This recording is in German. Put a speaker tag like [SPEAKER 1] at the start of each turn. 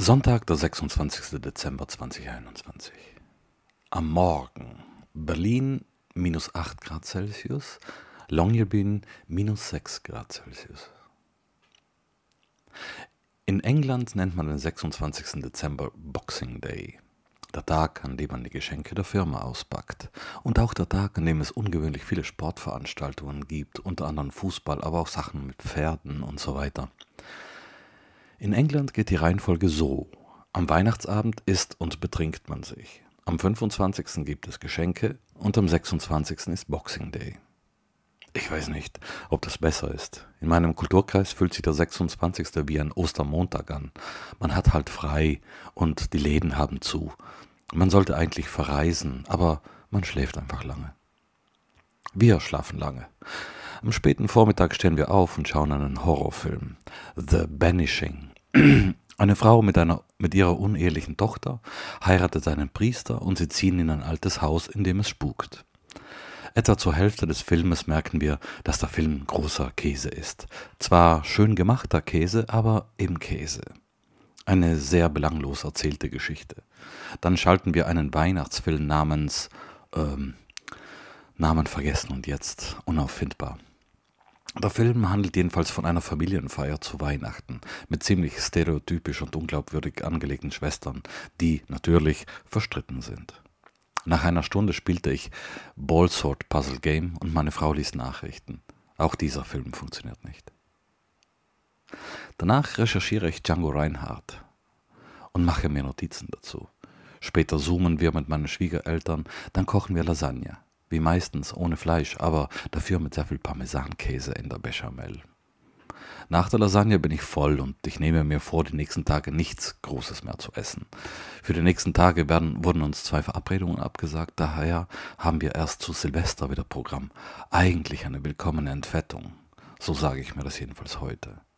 [SPEAKER 1] Sonntag, der 26. Dezember 2021. Am Morgen Berlin -8 Grad Celsius, Longyearbyen -6 Grad Celsius. In England nennt man den 26. Dezember Boxing Day, der Tag, an dem man die Geschenke der Firma auspackt und auch der Tag, an dem es ungewöhnlich viele Sportveranstaltungen gibt, unter anderem Fußball, aber auch Sachen mit Pferden und so weiter. In England geht die Reihenfolge so: Am Weihnachtsabend isst und betrinkt man sich. Am 25. gibt es Geschenke und am 26. ist Boxing Day. Ich weiß nicht, ob das besser ist. In meinem Kulturkreis fühlt sich der 26. wie ein Ostermontag an. Man hat halt frei und die Läden haben zu. Man sollte eigentlich verreisen, aber man schläft einfach lange. Wir schlafen lange. Am späten Vormittag stehen wir auf und schauen einen Horrorfilm. The Banishing. Eine Frau mit ihrer unehelichen Tochter heiratet einen Priester und sie ziehen in ein altes Haus, in dem es spukt. Etwa zur Hälfte des Filmes merken wir, dass der Film großer Käse ist. Zwar schön gemachter Käse, aber eben Käse. Eine sehr belanglos erzählte Geschichte. Dann schalten wir einen Weihnachtsfilm namens Namen vergessen und jetzt unauffindbar. Der Film handelt jedenfalls von einer Familienfeier zu Weihnachten mit ziemlich stereotypisch und unglaubwürdig angelegten Schwestern, die natürlich verstritten sind. Nach einer Stunde spielte ich Ballsword Puzzle Game und meine Frau liest Nachrichten. Auch dieser Film funktioniert nicht. Danach recherchiere ich Django Reinhardt und mache mir Notizen dazu. Später zoomen wir mit meinen Schwiegereltern, dann kochen wir Lasagne. Wie meistens ohne Fleisch, aber dafür mit sehr viel Parmesankäse in der Bechamel. Nach der Lasagne bin ich voll und ich nehme mir vor, die nächsten Tage nichts Großes mehr zu essen. Für die nächsten Tage wurden uns 2 Verabredungen abgesagt, daher haben wir erst zu Silvester wieder Programm. Eigentlich eine willkommene Entfettung. So sage ich mir das jedenfalls heute.